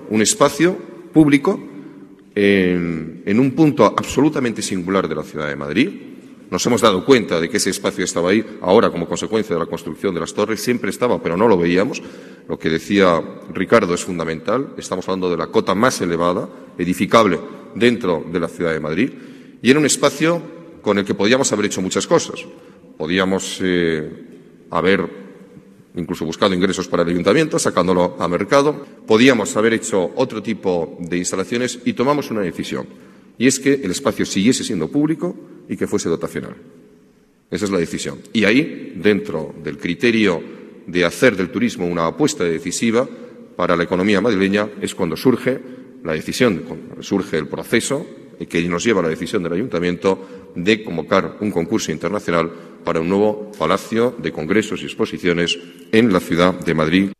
un espacio público en un punto absolutamente singular de la ciudad de Madrid. Nos hemos dado cuenta de que ese espacio estaba ahí ahora como consecuencia de la construcción de las torres. Siempre estaba, pero no lo veíamos. Lo que decía Ricardo es fundamental. Estamos hablando de la cota más elevada, edificable dentro de la ciudad de Madrid. Y era un espacio con el que podíamos haber hecho muchas cosas. Podíamos haber incluso buscado ingresos para el ayuntamiento, sacándolo a mercado. Podíamos haber hecho otro tipo de instalaciones y tomamos una decisión. Y es que el espacio siguiese siendo público y que fuese dotacional. Esa es la decisión. Y ahí, dentro del criterio de hacer del turismo una apuesta decisiva para la economía madrileña, es cuando surge la decisión, cuando surge el proceso que nos lleva a la decisión del ayuntamiento de convocar un concurso internacional para un nuevo palacio de congresos y exposiciones en la ciudad de Madrid.